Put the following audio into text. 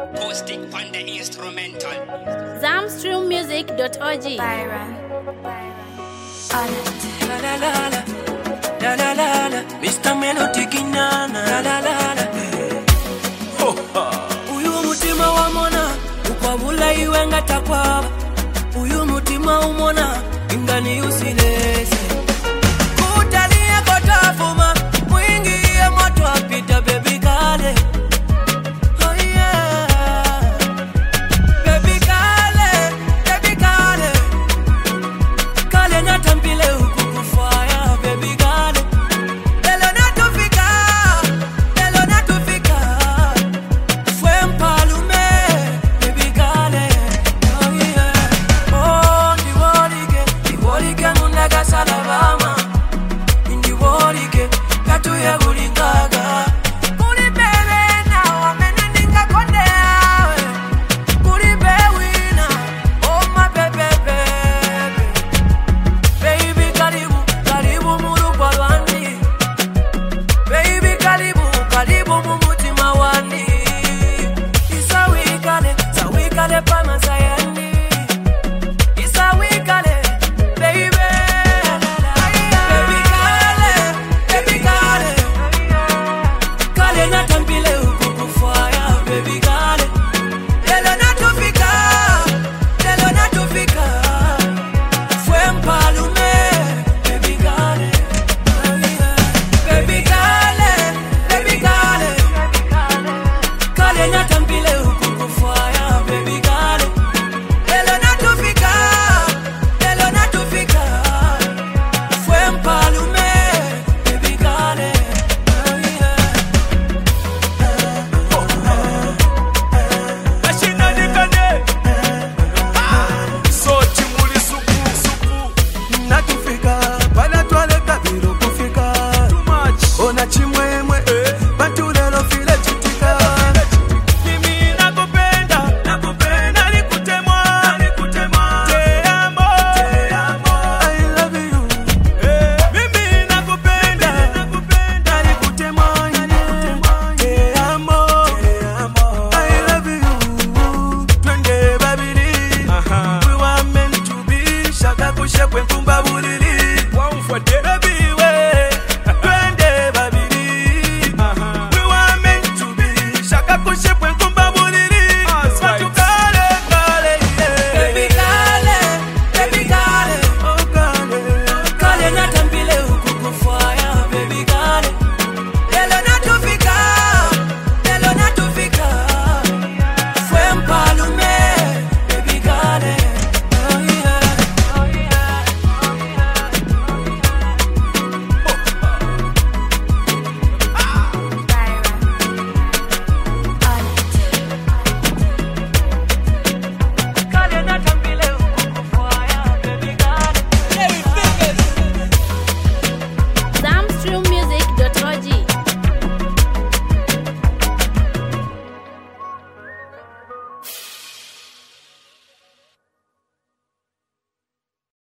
Acoustic on the instrumental. Zamstreammusic.org. Byron. La la la la, la la la la, Mr. Melody Kinana, la la la la. Uyu mutima wa mona, ukwabula iwe ngatakwaba. Uyu mutima umona, ingani usileze. Kutalia kotafuma, mwingi ye moto apita baby kale. Oh yeah, baby kale, baby kale. Kale natampile ukukufaya baby kale. Lelo natufika, fue mpalume baby kale. Oh yeah, oh ndiwolike mundaga salabama. Ndiwolike katuye bulingaga. Kuli bebe na wamene ninga konde awe. Kuli bewina, oh my baby baby. Baby karibu murugwa lwandi. Baby karibu mumutima wandi. Isawikale pama sayandi. Isawikale baby. Baby kale. Kale natampile